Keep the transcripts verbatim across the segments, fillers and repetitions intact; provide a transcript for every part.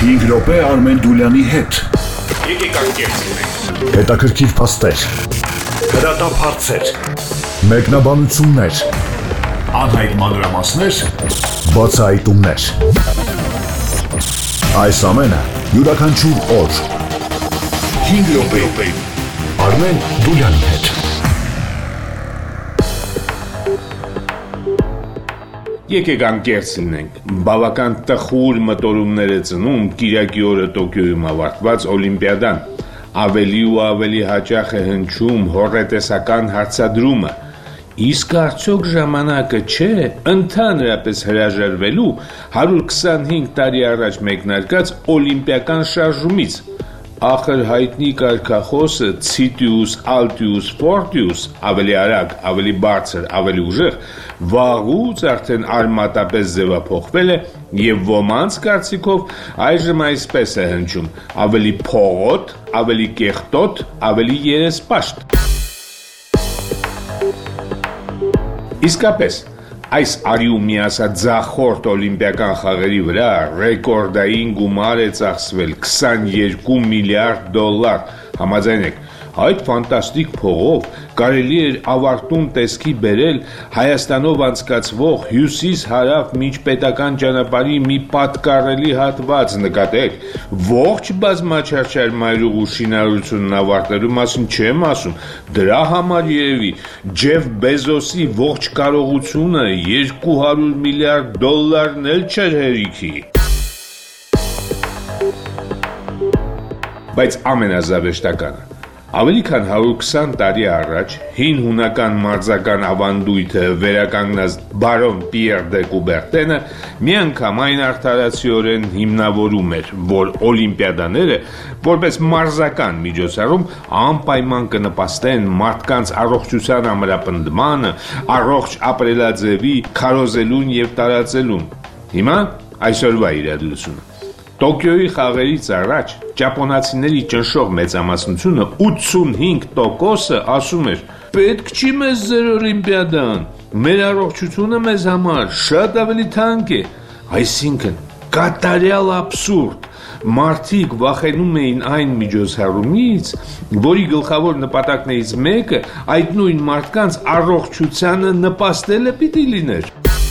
հինգ րոպե Արմեն Դուլյանի հետ։ Եկեք անկեղծենք։ Հետաքրքիր փաստեր, հրատապ հարցեր, մեկնաբանություններ, անհայտ մանրամասներ, բացահայտումներ։ Այս ամենը յուրաքանչյուր օր հինգ րոպե Արմեն Դուլյանի հետ։ Եկեք անկեղծ լինենք, բավական տխուր մտորումներ է ծնում կիրակի օրը Տոկիոյում ավարտված Օլիմպիադան, ավելի ու ավելի հաճախ է հնչում հոռետեսական հարցադրումը, իսկ արդյոք ժամանակը չէ ընդհանրապես հրաժարվելու հարյուր քսանհինգ տարի առաջ մեկնարկած օլիմպիական շարժումից, ախր հայտնի կարգախոսը Citius Altius Fortius, ավելի արագ, ավելի բարձր, ավելի ուժեղ, վաղուց արդեն արմատապես ձևափոխվել է և ոմանց կարծիքով այժմ այսպես է հնչում, ավելի փողոտ, ավելի կեղտոտ, ավելի երեսպաշտ։ Իսկապես, այս արի ու միասա ձախորդ օլիմպիական խաղերի վրա ռեկորդային գումար է ծախսվել քսաներկու միլիարդ դոլար, համաձայն եք, այդ ֆանտաստիկ փողով կարելի էր ավարտուն տեսքի բերել Հայաստանով անցկացվող հյուսիս-հարավ միջպետական ճանապարհի մի պատկառելի հատված, նկատեք, ողջ բազմաչարչար մայրուղու շինարարությունն ավարտելու մասին չեմ ասում, դրա համար երևի Ջեֆ Բեզոսի ողջ կարողությունը երկու հարյուր միլիարդ դոլարն էլ չէր հերիքի։ Բայց ամենազավեշտականը, ավելի քան հարյուր քսան տարի առաջ հին հունական մարզական ավանդույթը վերականգնած բարոն Պիեր դե Կուբերտենը միանգամայն արդարացիորեն հիմնավորում էր, որ օլիմպիադաները որպես մարզական միջոցառում անպայման կնպաստեն մարդկանց առողջության ամրապնդմանը, առողջ ապրելաձևի քարոզելուն և տարածելուն։ Հիմա այսօրվա իրադարձությունը։ Տոկիոյի խաղերից առաջ ճապոնացիների ճնշող մեծամասնությունը ութսունհինգ տոկոսը ասում էր. պետք չի մեզ ձեր օլիմպիադան, մեր առողջությունը մեզ համար շատ ավելի թանկ է, այսինքն կատարյալ աբսուրդ, մարդիկ վախենում էին այն միջոցառումից, որի գլխավոր նպատակներից մեկը այդ նույն մարդկանց առողջությանը նպաստելը պիտի լիներ։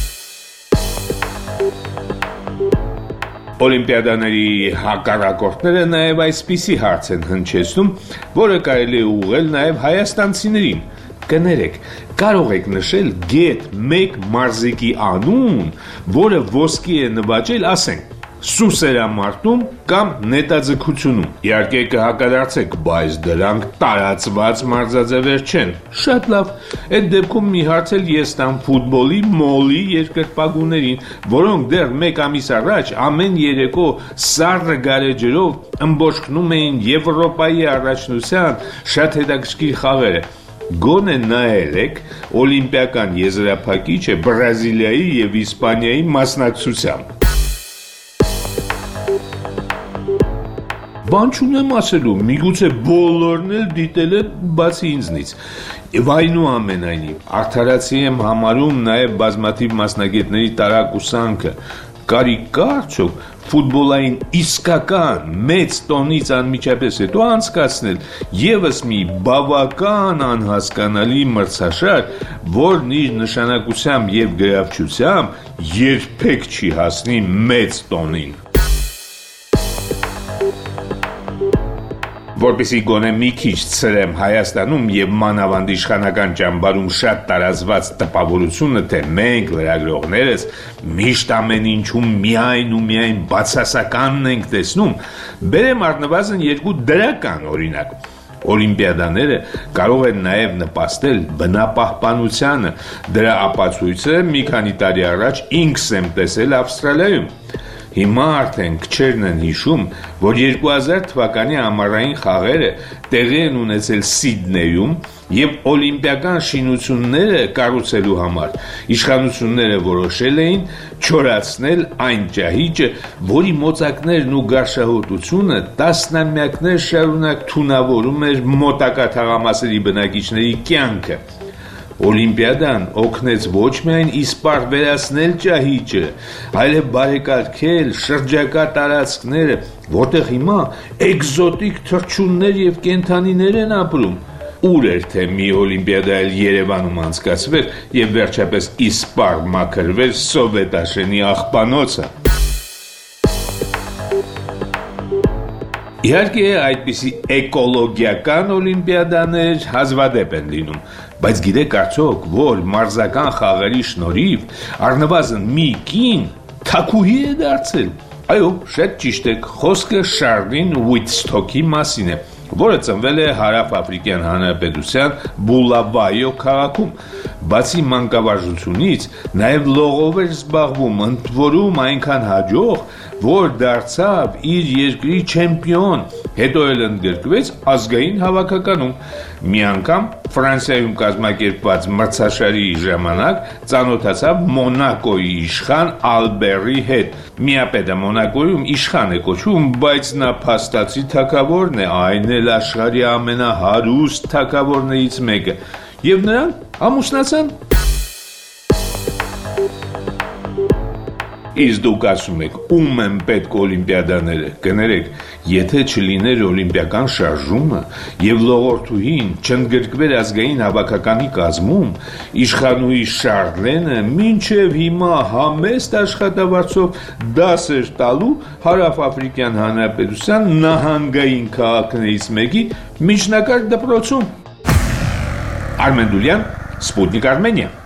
Օլիմպիադաների հակառակորդները նաև այսպիսի հարց են հնչեցնում, որը կարելի է ուղղել նաև հայաստանցիներին։ Կներեք, կարող եք նշել գեթ մեկ մարզիկի անուն, որը ոսկի է նվաճել, ասենք, Սուսերամարտում կամ նետաձգությունում։ Իհարկե կհակադարձեք, բայց դրանք տարածված մարզաձևեր չեն։ Շատ լավ, այդ դեպքում մի հարց էլ ես տամ ֆուտբոլի մոլի երկրպագուներին, որոնք դեռ մեկ ամիս առաջ ամեն երեկո սառը գարեջրով ըմբոշխնում էին Եվրոպայի առաջնության շատ հետաքրքիր խաղերը։ Գոնե նայել եք օլիմպիական եզրափակիչը Բրազիլիայի և Իսպանիայի մասնակցությամբ։ Բան չունեմ ասելու, միգուցե բոլորն էլ դիտել են բացի ինձնից։ Եվ այնուամենայնիվ, արդարացի եմ համարում նաև բազմաթիվ մասնագետների տարակուսանքը, կարիք կա արդյոք ֆուտբոլային իսկական մեծ տոնից անմիջապես հետո անցկացնել ևս մի բավական անհասկանալի մրցաշար, որն իր նշանակությամբ և գրավչությամբ երբեք չի հասնի մեծ տոնին։ Որպեսզի գոնե մի քիչ ցրեմ Հայաստանում և մանավանդ իշխանական ճամբարում շատ տարածված տպավորությունը, թե մենք լրագրողներս միշտ ամեն ինչում միայն ու միայն բացասականն ենք տեսնում, բերեմ առնվազն երկու դրական օրինակ։ Օլիմպիադաները կարող են նաև նպաստել բնապահպանությանը, դրա ապացույցը մի քանի տարի առաջ ինքս եմ տեսել Ավստրալիայում։ Հիմա արդեն քչերն են հիշում, որ երկու հազար թվականի ամառային խաղերը տեղի են ունեցել Սիդնեյում և օլիմպիական շինությունները կառուցելու համար իշխանությունները որոշել էին չորացնել այն ճահիճը, որի մոծակներն ու գարշահոտությունը տասնամյակներ շարունակ թունավորում էր մոտակա թաղամասերի բնակիչների կյանքը։ Օլիմպիադան օգնեց ոչ միայն իսպառ վերացնել ճահիճը, այլև բարեկարգել շրջակա տարածքները, որտեղ հիմա էկզոտիկ թռչուններ եւ կենդանիներ են ապրում։ Ուր էր թե մի օլիմպիադա էլ Երևանում անցկացվեր եւ վերջապես իսպառ մաքրվեր Սովետաշենի աղբանոցը։ Իհարկե, այդպիսի էկոլոգիական օլիմպիադաներ հազվադեպ են լինում, բայց գիտեք արդյոք, որ մարզական խաղերի շնորհիվ առնվազն մի կին թաքուհի է դարձել։ Այո, շատ ճիշտ եք, խոսքը Շարլին Ուիթստոքի մասին է, որը ծնվել է Հարավաֆրիկյան Հանրապետության Բուլավայո քաղաքում։ Բացի մանկավարժությունից, նաև լողով էր զբաղվում, ընդ որում այնքան հաջող, որ դարձավ իր երկրի չեմպիոն, հետո էլ ընդգրկվեց ազգային հավաքականում։ Մի անգամ Ֆրանսիայում կազմակերպված մրցաշարի ժամանակ ծանոթացավ Մոնակոյի իշխան Ալբերի հետ։ Միապետը Մոնակոյում իշխան է կոչվում, բայց նա փաստացի թագավորն է, այն էլ աշխարհի ամենահարուստ թագավորներից մեկը, եւ նրանք ամուսնացան։ Իսկ դուք ասում եք, ում են պետք օլիմպիադաները, կներեք, եթե չլիներ օլիմպիական շարժումը եւ լողորդուհին չընդգրկվեր ազգային հավաքականի կազմում, իշխանուհի Շարլենը մինչեւ հիմա համեստ աշխատավարձով դաս էր տալու Հարավաֆրիկյան Հանրապետության նահանգային քաղաքներից մեկի միջնակարգ դպրոցում։ Արմեն Դուլյան, Սպուտնիկ Արմենիա։